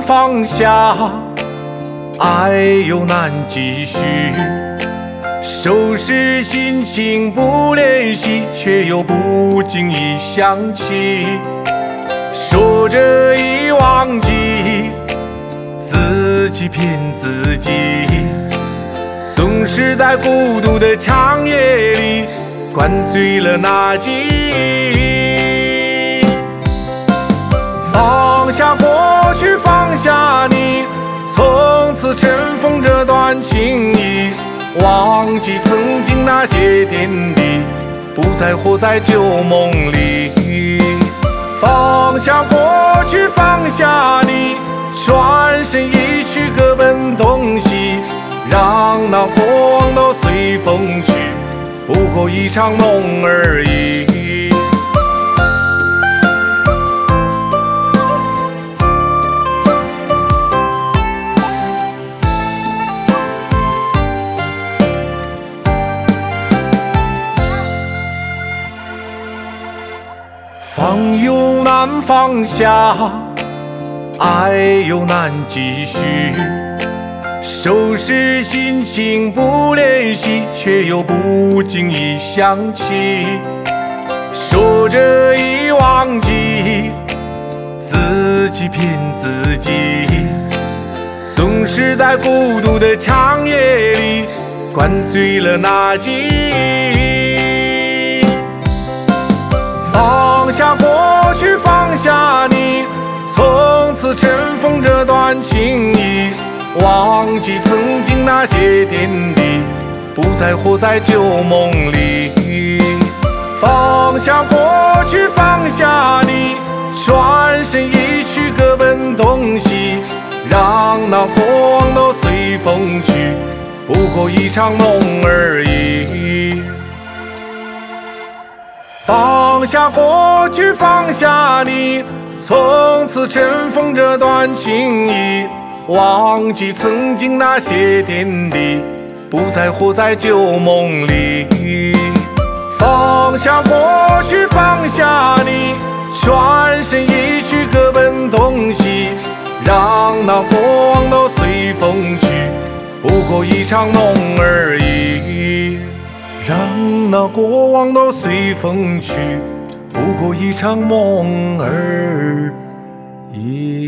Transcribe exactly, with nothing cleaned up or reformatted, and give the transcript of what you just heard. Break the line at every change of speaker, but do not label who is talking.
放下，爱又难继续。收拾心情不联系，却又不经意想起。说着已忘记，自己骗自己。总是在孤独的长夜里，灌醉了那记忆。放下过去，放下你，从此尘封这段情谊。忘记曾经那些点滴，不再活在旧梦里。放下过去，放下你，转身一去，各奔东西。让那过往都随风去，不过一场梦而已。放又难放下，爱又难继续。收拾心情不联系，却又不经意想起。说着已忘记，自己骗自己。总是在孤独的长夜里，灌醉了那记忆。放下过去，放下你，从此尘封这段情谊。忘记曾经那些点滴，不再活在旧梦里。放下过去，放下你，转身一去，各奔东西。让那过往都随风去，不过一场梦而已。放下过去，放下你，从此尘封这段情谊。忘记曾经那些点滴，不再活在旧梦里。放下过去，放下你，转身一去，各奔东西。让那过往都随风去，不过一场梦而已。让那过往都随风去，不过一场梦而已。